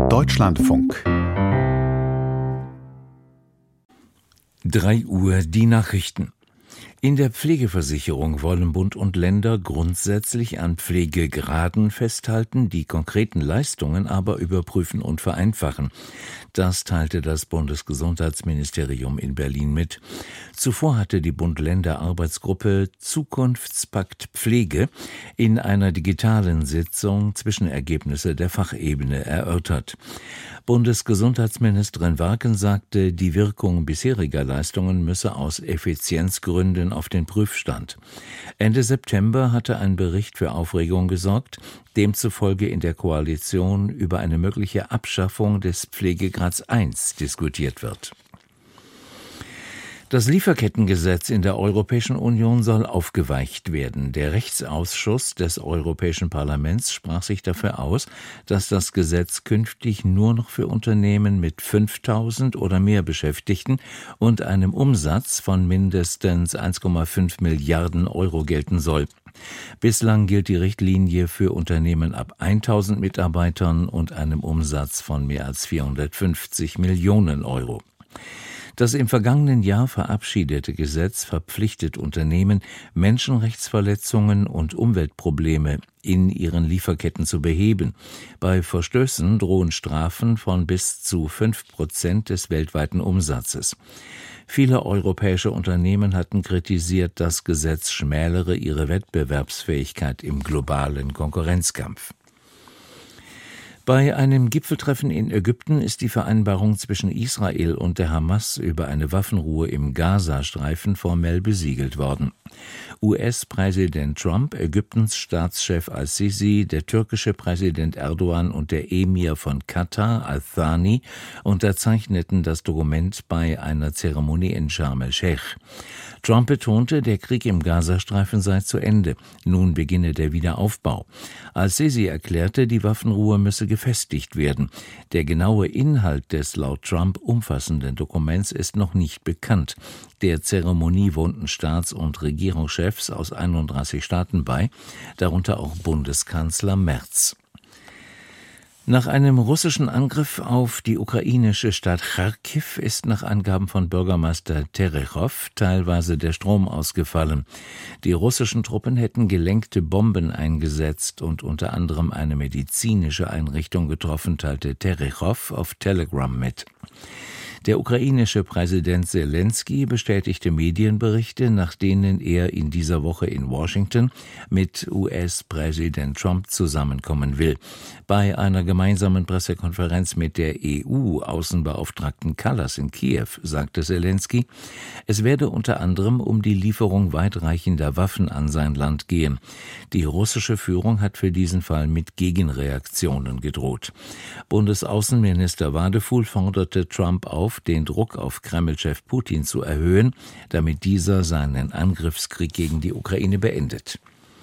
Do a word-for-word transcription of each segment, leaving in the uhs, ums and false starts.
Deutschlandfunk. drei Uhr die Nachrichten. In der Pflegeversicherung wollen Bund und Länder grundsätzlich an Pflegegraden festhalten, die konkreten Leistungen aber überprüfen und vereinfachen. Das teilte das Bundesgesundheitsministerium in Berlin mit. Zuvor hatte die Bund-Länder-Arbeitsgruppe Zukunftspakt Pflege in einer digitalen Sitzung Zwischenergebnisse der Fachebene erörtert. Bundesgesundheitsministerin Warken sagte, die Wirkung bisheriger Leistungen müsse aus Effizienzgründen auf den Prüfstand. Ende September hatte ein Bericht für Aufregung gesorgt, demzufolge in der Koalition über eine mögliche Abschaffung des Pflegegrads eins diskutiert wird. Das Lieferkettengesetz in der Europäischen Union soll aufgeweicht werden. Der Rechtsausschuss des Europäischen Parlaments sprach sich dafür aus, dass das Gesetz künftig nur noch für Unternehmen mit fünftausend oder mehr Beschäftigten und einem Umsatz von mindestens eins Komma fünf Milliarden Euro gelten soll. Bislang gilt die Richtlinie für Unternehmen ab tausend Mitarbeitern und einem Umsatz von mehr als vierhundertfünfzig Millionen Euro. Das im vergangenen Jahr verabschiedete Gesetz verpflichtet Unternehmen, Menschenrechtsverletzungen und Umweltprobleme in ihren Lieferketten zu beheben. Bei Verstößen drohen Strafen von bis zu fünf Prozent des weltweiten Umsatzes. Viele europäische Unternehmen hatten kritisiert, das Gesetz schmälere ihre Wettbewerbsfähigkeit im globalen Konkurrenzkampf. Bei einem Gipfeltreffen in Ägypten ist die Vereinbarung zwischen Israel und der Hamas über eine Waffenruhe im Gazastreifen formell besiegelt worden. U S-Präsident Trump, Ägyptens Staatschef al-Sisi, der türkische Präsident Erdogan und der Emir von Katar, al-Thani, unterzeichneten das Dokument bei einer Zeremonie in Sharm el-Sheikh. Trump betonte, der Krieg im Gazastreifen sei zu Ende. Nun beginne der Wiederaufbau. Al-Sisi erklärte, die Waffenruhe müsse gefestigt werden. Der genaue Inhalt des laut Trump umfassenden Dokuments ist noch nicht bekannt. Der Zeremonie wohnten Staats- und Regierungschefs aus einunddreißig Staaten bei, darunter auch Bundeskanzler Merz. Nach einem russischen Angriff auf die ukrainische Stadt Charkiw ist nach Angaben von Bürgermeister Terechow teilweise der Strom ausgefallen. Die russischen Truppen hätten gelenkte Bomben eingesetzt und unter anderem eine medizinische Einrichtung getroffen, teilte Terechow auf Telegram mit. Der ukrainische Präsident Selensky bestätigte Medienberichte, nach denen er in dieser Woche in Washington mit U S-Präsident Trump zusammenkommen will. Bei einer gemeinsamen Pressekonferenz mit der E U-Außenbeauftragten Kallas in Kiew sagte Selensky, es werde unter anderem um die Lieferung weitreichender Waffen an sein Land gehen. Die russische Führung hat für diesen Fall mit Gegenreaktionen gedroht. Bundesaußenminister Wadefuhl forderte Trump auf, den Druck auf Kreml-Chef Putin zu erhöhen, damit dieser seinen Angriffskrieg gegen die Ukraine beendet.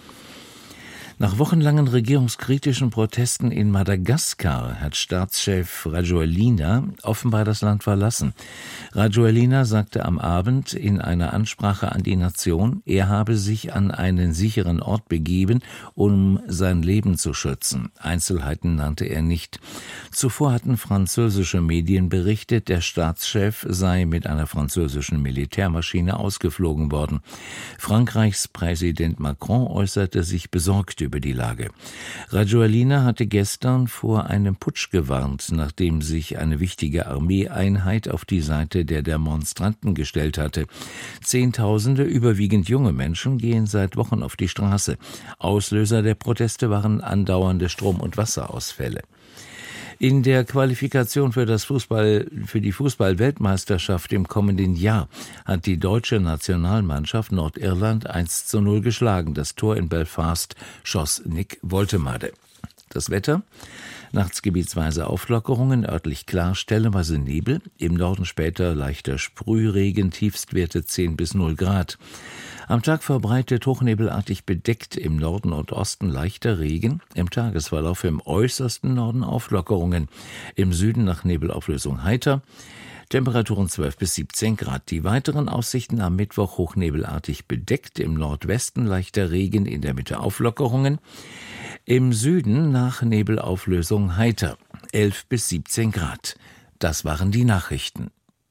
Nach wochenlangen regierungskritischen Protesten in Madagaskar hat Staatschef Rajoelina offenbar das Land verlassen. Rajoelina sagte am Abend in einer Ansprache an die Nation, er habe sich an einen sicheren Ort begeben, um sein Leben zu schützen. Einzelheiten nannte er nicht. Zuvor hatten französische Medien berichtet, der Staatschef sei mit einer französischen Militärmaschine ausgeflogen worden. Frankreichs Präsident Macron äußerte sich besorgt über die Lage. Rajoelina hatte gestern vor einem Putsch gewarnt, nachdem sich eine wichtige Armeeeinheit auf die Seite der Demonstranten gestellt hatte. Zehntausende, überwiegend junge Menschen, gehen seit Wochen auf die Straße. Auslöser der Proteste waren andauernde Strom- und Wasserausfälle. In der Qualifikation für das Fußball, für die Fußball-Weltmeisterschaft im kommenden Jahr hat die deutsche Nationalmannschaft Nordirland eins zu null geschlagen. Das Tor in Belfast schoss Nick Woltemade. Das Wetter? Nachts gebietsweise Auflockerungen, örtlich klar, stellenweise Nebel, im Norden später leichter Sprühregen, Tiefstwerte zehn bis null Grad. Am Tag verbreitet hochnebelartig bedeckt, im Norden und Osten leichter Regen, im Tagesverlauf im äußersten Norden Auflockerungen, im Süden nach Nebelauflösung heiter. Temperaturen zwölf bis siebzehn Grad. Die weiteren Aussichten am Mittwoch hochnebelartig bedeckt, im Nordwesten leichter Regen, in der Mitte Auflockerungen. Im Süden nach Nebelauflösung heiter, elf bis siebzehn Grad. Das waren die Nachrichten.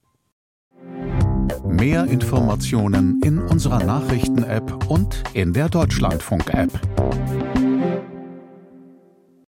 Mehr Informationen in unserer Nachrichten-App und in der Deutschlandfunk-App.